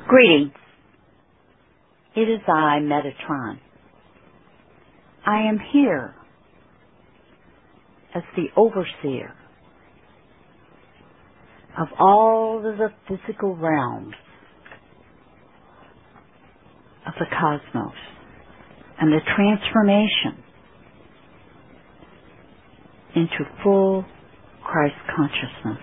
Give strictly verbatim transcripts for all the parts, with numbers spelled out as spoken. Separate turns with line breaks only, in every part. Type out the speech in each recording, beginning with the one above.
Greetings. It is I, Metatron. I am here as the overseer of all of the physical realms of the cosmos and the transformation into full Christ consciousness.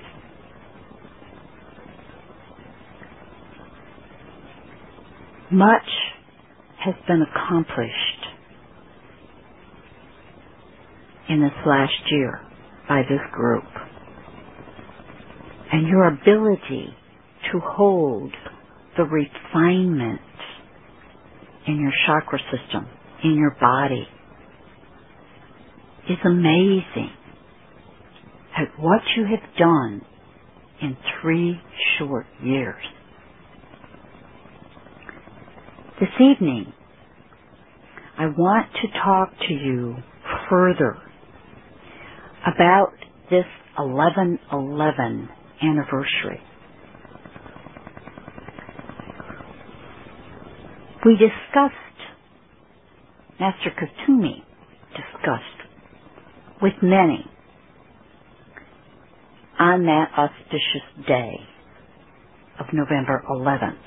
Much has been accomplished in this last year by this group. And your ability to hold the refinement in your chakra system, in your body, is amazing at what you have done in three short years. This evening, I want to talk to you further about this eleven eleven anniversary. We discussed, Master Kuthumi discussed with many on that auspicious day of November eleventh.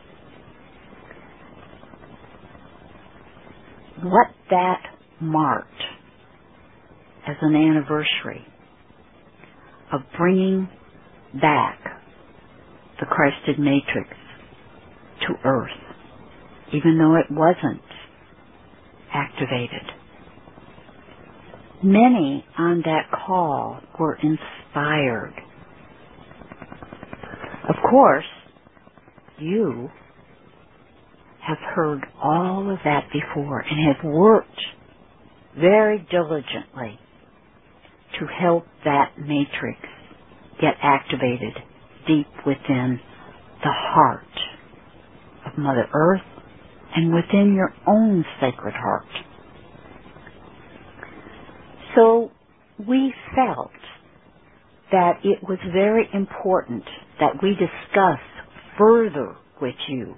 What that marked as an anniversary of bringing back the Christed Matrix to Earth, even though it wasn't activated. Many on that call were inspired. Of course, you have heard all of that before and have worked very diligently to help that matrix get activated deep within the heart of Mother Earth and within your own sacred heart. So we felt that it was very important that we discuss further with you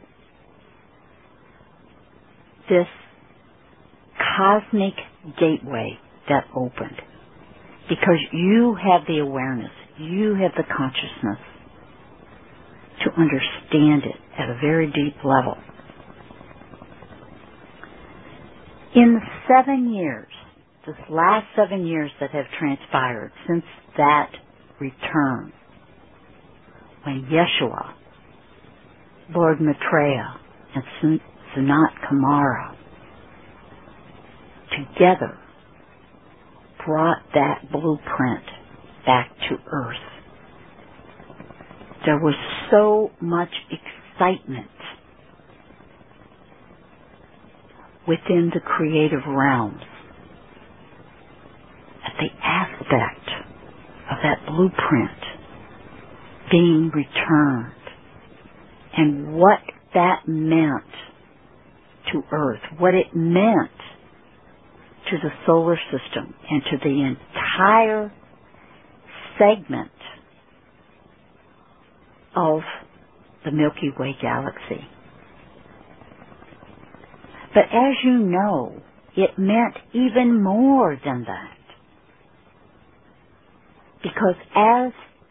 this cosmic gateway that opened, because you have the awareness, you have the consciousness to understand it at a very deep level. In the seven years, this last seven years that have transpired since that return, when Yeshua, Lord Maitreya, and Sun- Sanat Kumara together brought that blueprint back to Earth, there was so much excitement within the creative realms at the aspect of that blueprint being returned and what that meant to Earth, what it meant to the solar system and to the entire segment of the Milky Way galaxy. But as you know, it meant even more than that. Because as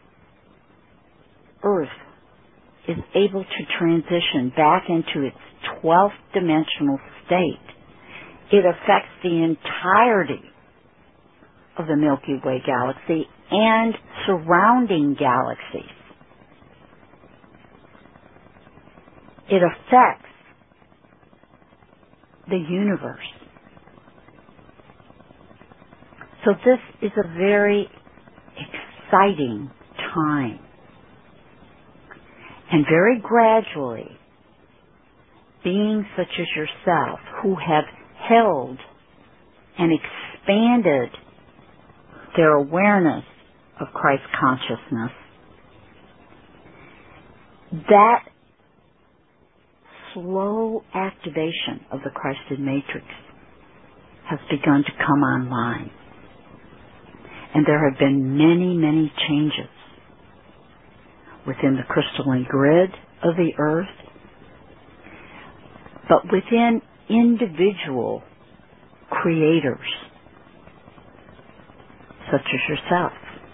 Earth is able to transition back into its twelfth dimensional state, it affects the entirety of the Milky Way galaxy and surrounding galaxies. It affects the universe. So this is a very exciting time. And very gradually, beings such as yourself who have held and expanded their awareness of Christ consciousness, that slow activation of the Christed Matrix has begun to come online. And there have been many, many changes within the crystalline grid of the earth, but within individual creators, such as yourself.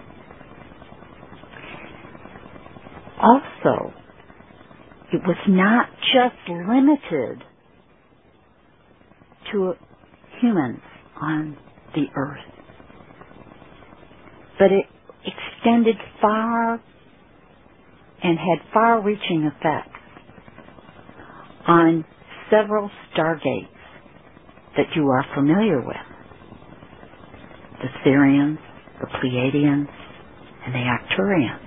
Also, it was not just limited to humans on the earth, but it extended far and had far-reaching effects on several stargates that you are familiar with. The Sirians, the Pleiadians, and the Arcturians.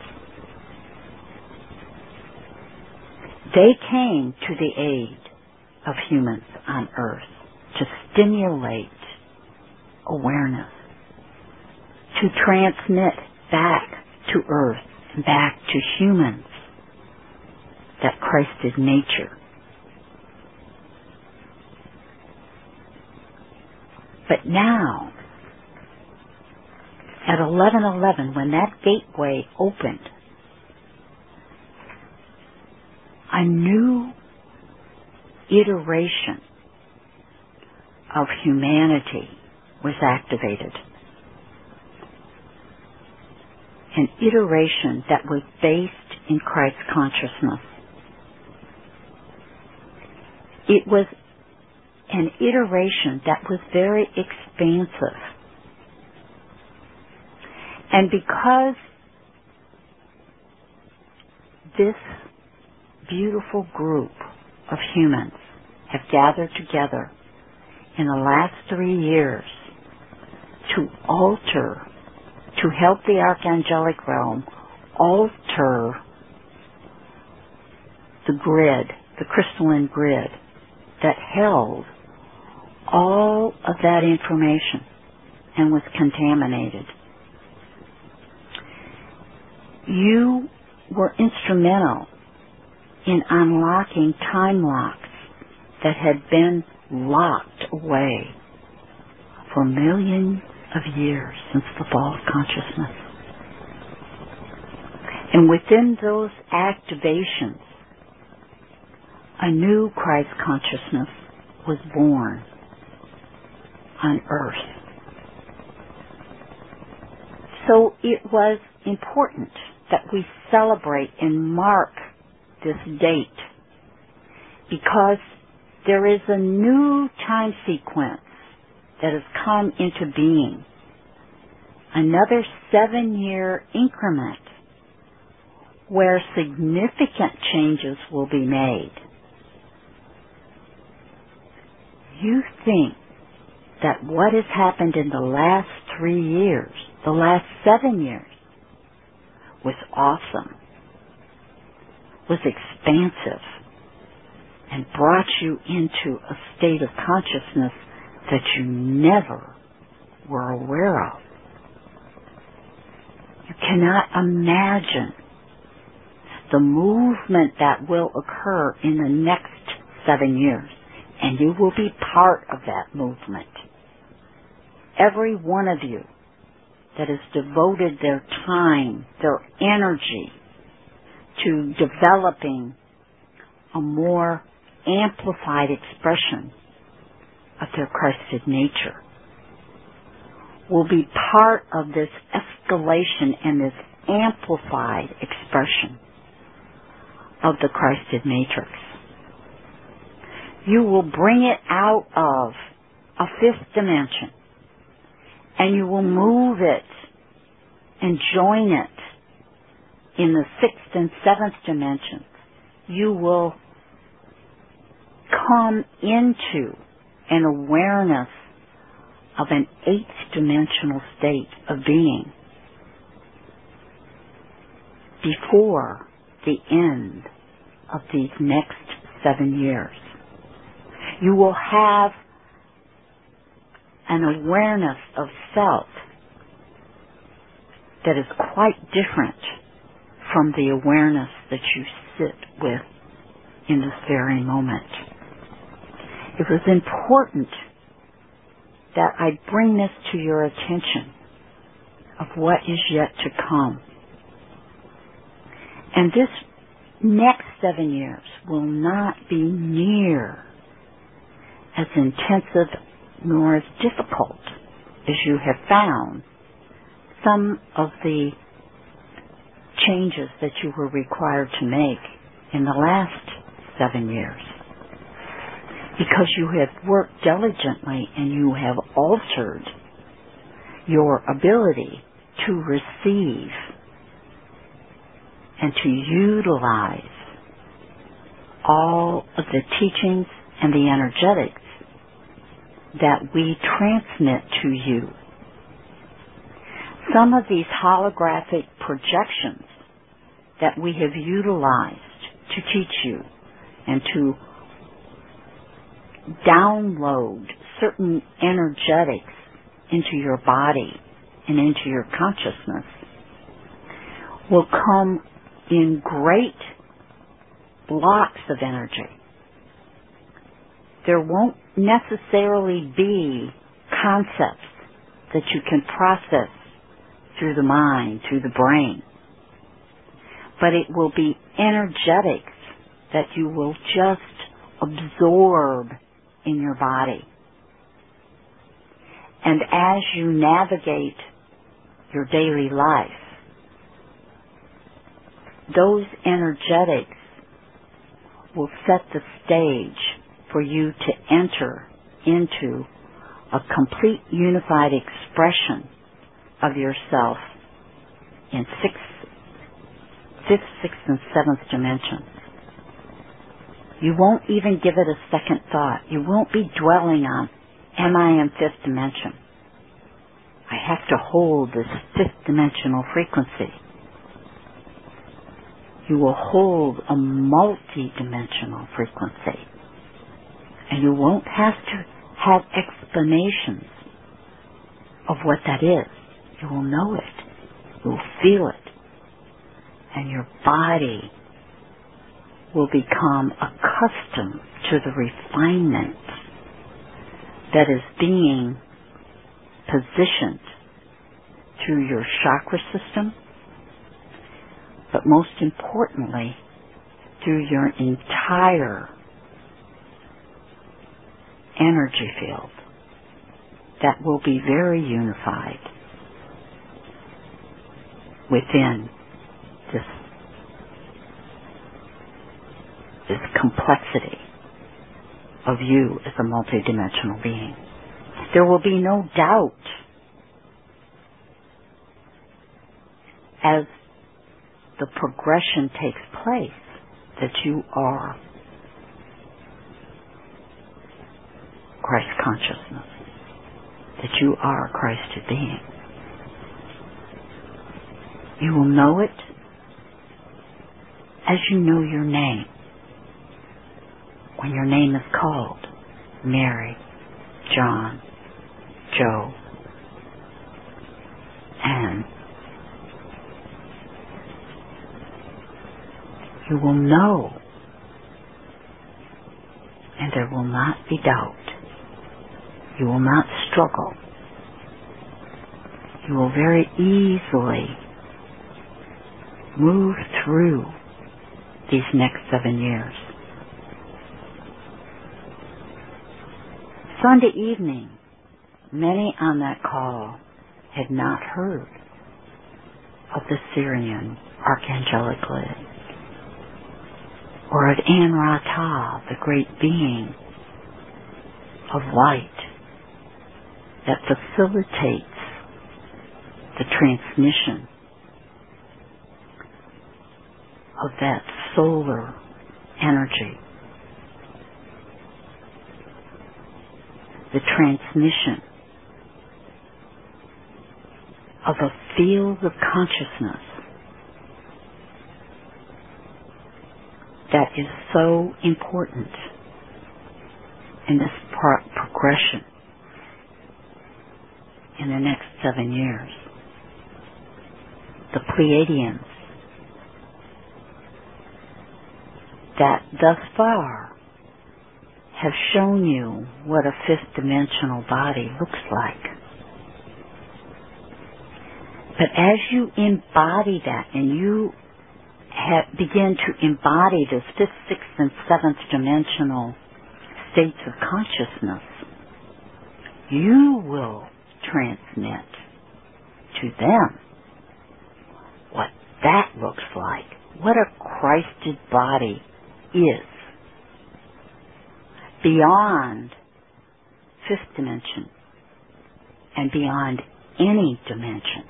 They came to the aid of humans on Earth to stimulate awareness, to transmit back to Earth and back to humans that Christed nature. But now, at eleven eleven, when that gateway opened, a new iteration of humanity was activated. An iteration that was based in Christ consciousness. It was an iteration that was very expansive. And because this beautiful group of humans have gathered together in the last three years to alter, to help the archangelic realm alter the grid, the crystalline grid that held all of that information and was contaminated. You were instrumental in unlocking time locks that had been locked away for millions of years since the fall of consciousness. And within those activations, a new Christ consciousness was born on Earth. So it was important that we celebrate and mark this date because there is a new time sequence that has come into being. Another seven-year increment where significant changes will be made. You think that what has happened in the last three years, the last seven years, was awesome, was expansive, and brought you into a state of consciousness that you never were aware of. You cannot imagine the movement that will occur in the next seven years, and you will be part of that movement. Every one of you that has devoted their time, their energy to developing a more amplified expression of their Christed nature will be part of this escalation and this amplified expression of the Christed matrix. You will bring it out of a fifth dimension and you will move it and join it in the sixth and seventh dimensions. You will come into an awareness of an eighth dimensional state of being before the end of these next seven years. You will have an awareness of self that is quite different from the awareness that you sit with in this very moment. It was important that I bring this to your attention of what is yet to come. And this next seven years will not be near as intensive nor as difficult as you have found some of the changes that you were required to make in the last seven years. Because you have worked diligently and you have altered your ability to receive and to utilize all of the teachings and the energetics that we transmit to you. Some of these holographic projections that we have utilized to teach you and to download certain energetics into your body and into your consciousness will come in great blocks of energy. There won't necessarily be concepts that you can process through the mind, through the brain, but it will be energetics that you will just absorb in your body. And as you navigate your daily life, those energetics will set the stage for you to enter into a complete unified expression of yourself in sixth, fifth, sixth, and seventh dimensions. You won't even give it a second thought. You won't be dwelling on, am I in fifth dimension? I have to hold this fifth dimensional frequency. You will hold a multi-dimensional frequency. And you won't have to have explanations of what that is. You will know it. You will feel it. And your body will become accustomed to the refinement that is being positioned through your chakra system, but most importantly, through your entire energy field that will be very unified within this, this complexity of you as a multidimensional being. There will be no doubt as the progression takes place that you are Christ consciousness, that you are a Christed being. You will know it as you know your name. When your name is called, Mary, John, Joe, Anne, you will know, and there will not be doubt. You will not struggle. You will very easily move through these next seven years. Sunday evening, many on that call had not heard of the Syrian Archangelic Lid, or of An Ra-Ta, the great being of light that facilitates the transmission of that solar energy, the transmission of a field of consciousness that is so important in this pro- progression in the next seven years. The Pleiadians that thus far have shown you what a fifth dimensional body looks like. But as you embody that and you ha- begin to embody this fifth, sixth, and seventh dimensional states of consciousness, you will transmit to them what that looks like, what a Christed body is, beyond fifth dimension and beyond any dimension.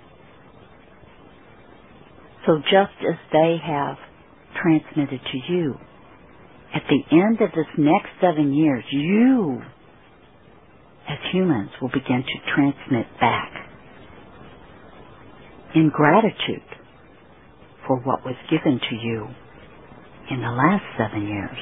So just as they have transmitted to you, at the end of this next seven years, you, as humans, will begin to transmit back in gratitude for what was given to you in the last seven years.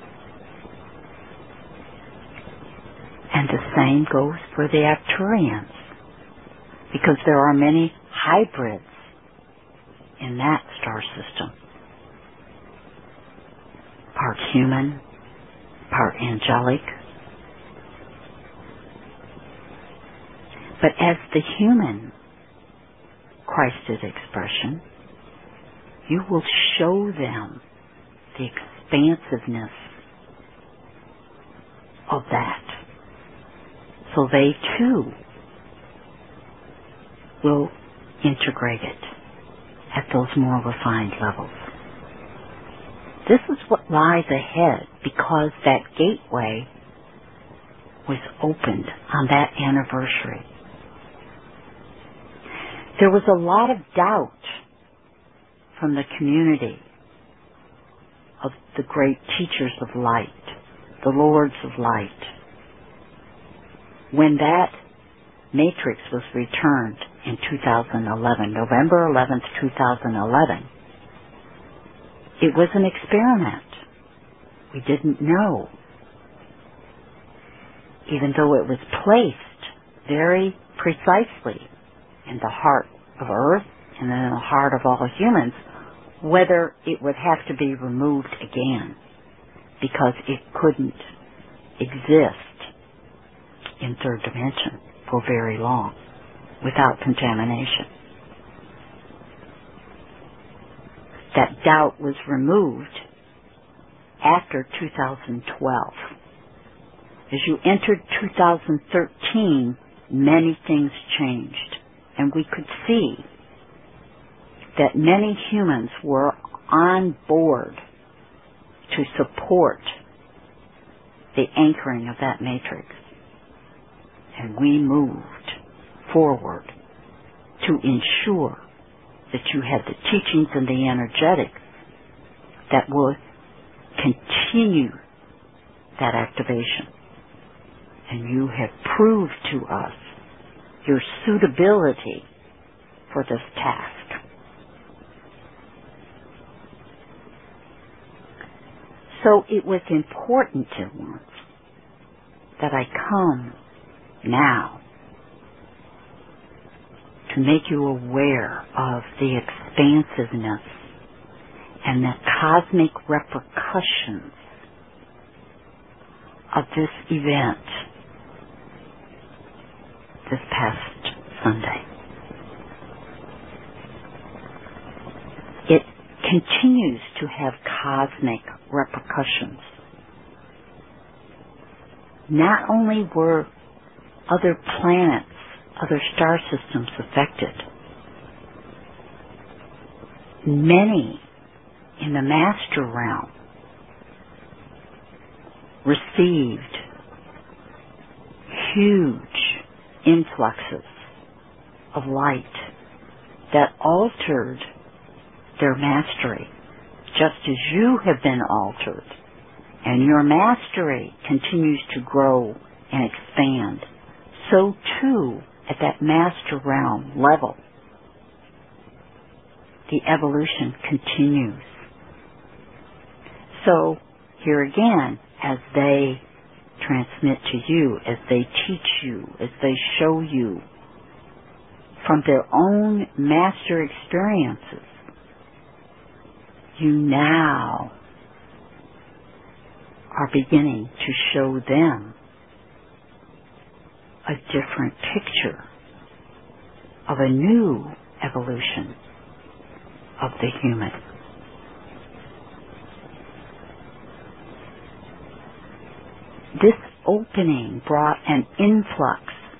And the same goes for the Arcturians, because there are many hybrids in that star system. Part human, part angelic. But as the human Christed expression, you will show them the expansiveness of that. So they too will integrate it at those more refined levels. This is what lies ahead, because that gateway was opened on that anniversary. There was a lot of doubt from the community of the great teachers of light, the lords of light, when that matrix was returned in two thousand eleven, November eleventh, two thousand eleven. It was an experiment. We didn't know. Even though it was placed very precisely in the heart of Earth and in the heart of all humans, whether it would have to be removed again, because it couldn't exist in third dimension for very long without contamination. That doubt was removed after two thousand twelve. As you entered two thousand thirteen, many things changed, and we could see that many humans were on board to support the anchoring of that matrix. And we moved forward to ensure that you had the teachings and the energetics that would continue that activation. And you have proved to us your suitability for this task. So it was important, dear ones, that I come now to make you aware of the expansiveness and the cosmic repercussions of this event this past Sunday. It continues to have cosmic repercussions. Not only were other planets, other star systems affected, many in the master realm received huge influxes of light that altered their mastery, just as you have been altered, and your mastery continues to grow and expand. So too, at that master realm level, the evolution continues. So, here again, as they transmit to you, as they teach you, as they show you from their own master experiences, you now are beginning to show them a different picture of a new evolution of the human. this opening brought an influx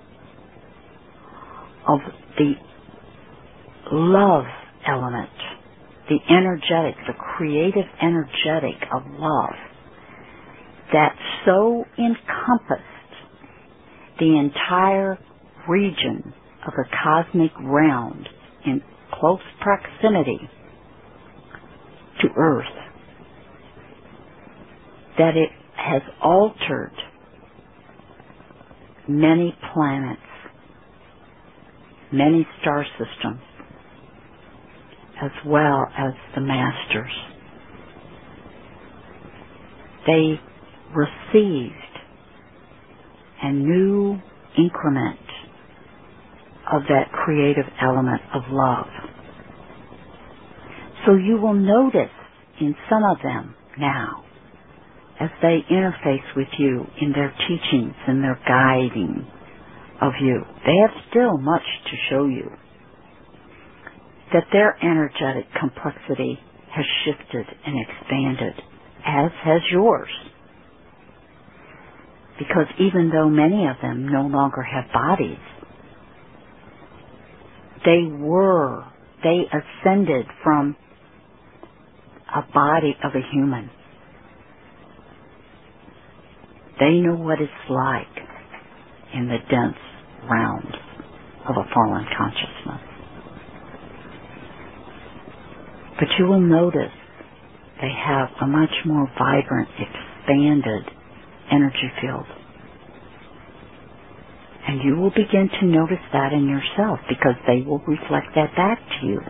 of the love element, the energetic, the creative energetic of love that so encompassed the entire region of the cosmic realm in close proximity to Earth, that it has altered many planets, many star systems, as well as the masters. They received a new increment of that creative element of love. So you will notice in some of them now, as they interface with you in their teachings and their guiding of you, they have still much to show you, that their energetic complexity has shifted and expanded, as has yours. Because even though many of them no longer have bodies, they were, they ascended from a body of a human. They know what it's like in the dense realms of a fallen consciousness. But you will notice they have a much more vibrant, expanded energy field. And you will begin to notice that in yourself because they will reflect that back to you.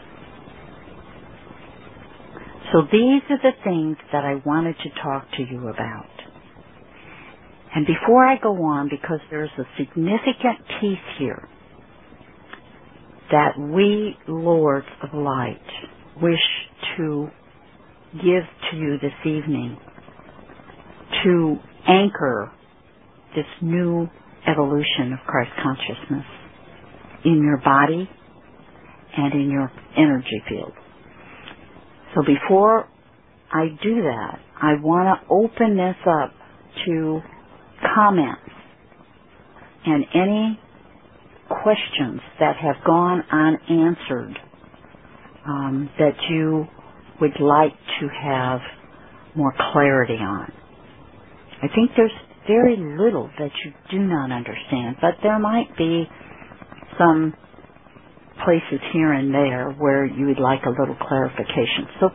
So these are the things that I wanted to talk to you about. And before I go on, because there's a significant piece here that we, Lords of Light, wish to give to you this evening to anchor this new evolution of Christ consciousness in your body and in your energy field. So before I do that, I want to open this up to comments and any questions that have gone unanswered um, that you would like to have more clarity on. I think there's very little that you do not understand, but there might be some places here and there where you would like a little clarification. So